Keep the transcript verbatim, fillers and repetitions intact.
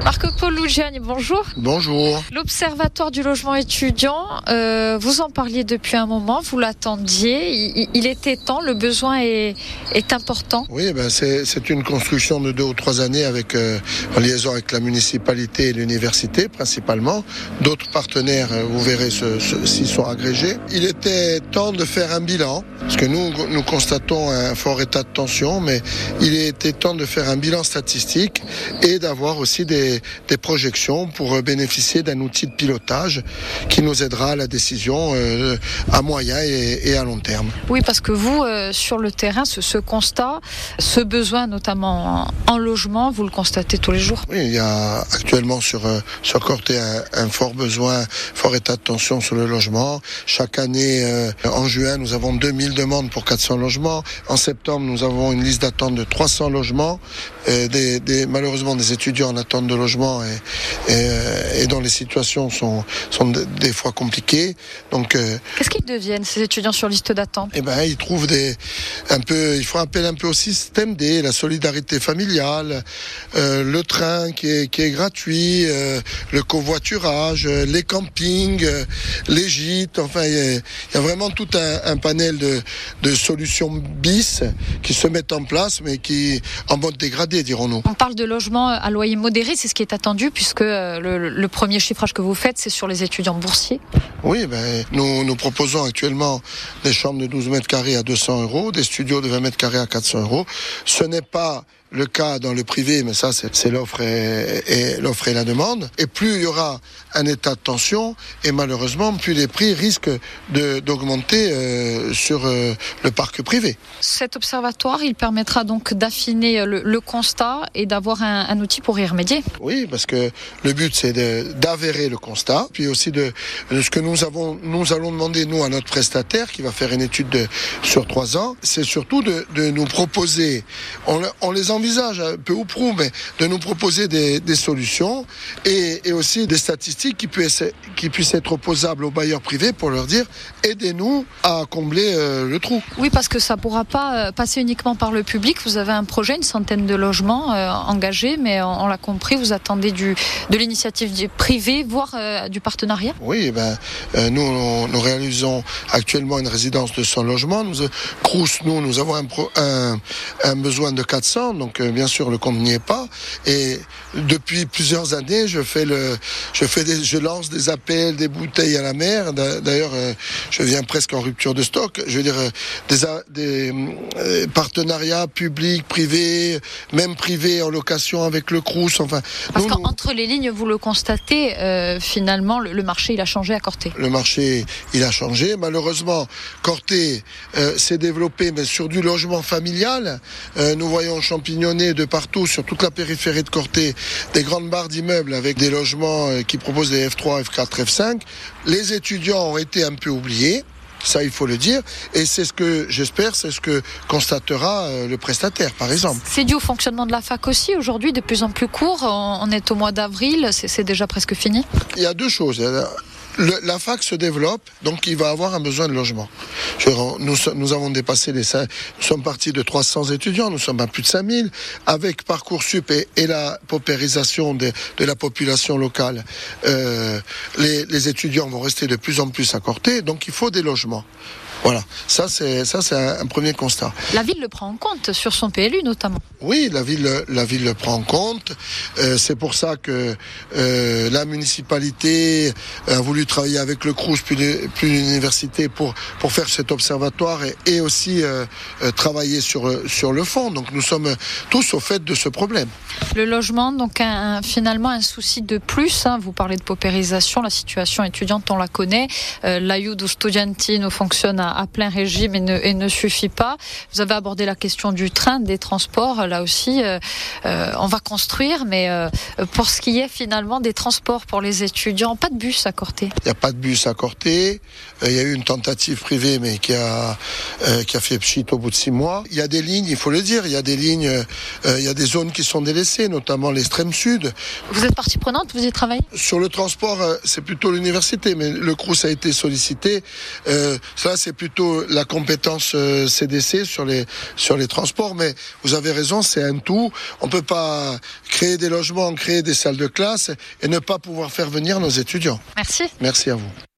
Marco-Paul Lugiani, bonjour. Bonjour. L'Observatoire du logement étudiant, euh, vous en parliez depuis un moment, vous l'attendiez, il, il était temps, le besoin est, est important. Oui, ben c'est, c'est une construction de deux ou trois années avec, euh, en liaison avec la municipalité et l'université principalement. D'autres partenaires, vous verrez, ce, ce, s'y sont agrégés. Il était temps de faire un bilan, parce que nous, nous constatons un fort état de tension, mais il était temps de faire un bilan statistique et d'avoir aussi des, des projections pour bénéficier d'un outil de pilotage qui nous aidera à la décision euh, à moyen et, et à long terme. Oui, parce que vous, euh, sur le terrain, ce, ce constat, ce besoin notamment en, en logement, vous le constatez tous les jours. Oui, il y a actuellement sur, euh, sur Corté un, un fort besoin, fort état de tension sur le logement. Chaque année, euh, en juin, nous avons deux mille demandes pour quatre cents logements. En septembre, nous avons une liste d'attente de trois cents logements. Euh, des, des, malheureusement, des étudiants en attente de logement et, et, et dont les situations sont, sont des fois compliquées. Donc, euh, qu'est-ce qu'ils deviennent, ces étudiants sur liste d'attente? Eh ben, ils trouvent des, un peu, ils font appel un peu au système D, la solidarité familiale, euh, le train qui est, qui est gratuit, euh, le covoiturage, euh, les campings, euh, les gîtes. Enfin, il y a, il y a vraiment tout un, un panel de, de solutions bis qui se mettent en place, mais qui en mode dégradé, dirons-nous. On parle de logement à loyer modéré, c'est ce qui est attendu, puisque le, le premier chiffrage que vous faites, c'est sur les étudiants boursiers. Oui, ben, nous, nous proposons actuellement des chambres de douze mètres carrés à deux cents euros, des studios de vingt mètres carrés à quatre cents euros. Ce n'est pas le cas dans le privé, mais ça, c'est, c'est l'offre et, et l'offre et la demande. Et plus il y aura un état de tension, et malheureusement, plus les prix risquent de, d'augmenter euh, sur euh, le parc privé. Cet observatoire, il permettra donc d'affiner le, le constat et d'avoir un, un outil pour y remédier. Oui, parce que le but, c'est de, d'avérer le constat, puis aussi de, de ce que nous avons, nous allons demander, nous, à notre prestataire, qui va faire une étude de, sur trois ans, c'est surtout de, de nous proposer, on, on les envisage un peu ou prou, mais de nous proposer des, des solutions et, et aussi des statistiques qui puissent, qui puissent être opposables aux bailleurs privés pour leur dire aidez-nous à combler euh, le trou. Oui, parce que ça ne pourra pas passer uniquement par le public. Vous avez un projet, une centaine de logements euh, engagés, mais on, on l'a compris, vous attendez du, de l'initiative privée, voire euh, du partenariat. Oui, ben, euh, nous, on, nous réalisons actuellement une résidence de cent logements. Nous, euh, Crous, nous, nous avons un, pro, un, un besoin de quatre cents, donc euh, bien sûr le compte n'y est pas. Et depuis plusieurs années, je fais le, je fais des, je lance des appels, des bouteilles à la mer. D'ailleurs, euh, je viens presque en rupture de stock. Je veux dire, euh, des, des euh, partenariats publics, privés, même privés en location avec le Crous. Enfin, parce nous, qu'entre les lignes, vous le constatez, euh, finalement, le, le marché il a changé à Corté. Le marché il a changé. Malheureusement, Corté euh, s'est développé, mais sur du logement familial. Euh, nous voyons champignonner de partout sur toute la périphérie de Corté des grandes barres d'immeubles avec des logements euh, qui proposent des F trois, F quatre, F cinq. Les étudiants ont été un peu oubliés. Ça, il faut le dire. Et c'est ce que, j'espère, c'est ce que constatera euh, le prestataire, par exemple. C'est dû au fonctionnement de la fac aussi. Aujourd'hui, de plus en plus court. On, on est au mois d'avril. C'est, c'est déjà presque fini. Il y a deux choses. Le, la fac se développe, donc il va avoir un besoin de logement. Je, nous, nous avons dépassé les cinq, nous sommes partis de trois cents étudiants, nous sommes à plus de cinq mille, avec Parcoursup et, et la paupérisation de, de la population locale. Euh, les, les étudiants vont rester de plus en plus à Corté, donc il faut des logements. Voilà, ça c'est ça c'est un, un premier constat. La ville le prend en compte sur son P L U notamment. Oui, la ville la ville le prend en compte. Euh, c'est pour ça que euh, la municipalité a voulu travailler avec le Crous puis, puis l'université pour pour faire cet observatoire et, et aussi euh, euh, travailler sur sur le fond. Donc nous sommes tous au fait de ce problème. Le logement, donc un, finalement un souci de plus. Hein. Vous parlez de paupérisation, la situation étudiante on la connaît. Euh, L'Aiuto Studentino fonctionne à à plein régime et ne, et ne suffit pas. Vous avez abordé la question du train, des transports. Là aussi, euh, euh, on va construire, mais euh, pour ce qui est finalement des transports pour les étudiants, pas de bus à Corté. Il n'y a pas de bus à Corté. Euh, il y a eu une tentative privée, mais qui a, euh, qui a fait pchit au bout de six mois. Il y a des lignes, il faut le dire, il y a des lignes, euh, il y a des zones qui sont délaissées, notamment l'extrême sud. Vous êtes partie prenante, vous y travaillez ? Sur le transport, euh, c'est plutôt l'université, mais le Crous a été sollicité. Euh, ça, c'est plutôt la compétence euh, C D C sur les, sur les transports, mais vous avez raison, c'est un tout. On ne peut pas créer des logements, créer des salles de classe et ne pas pouvoir faire venir nos étudiants. Merci. Merci à vous.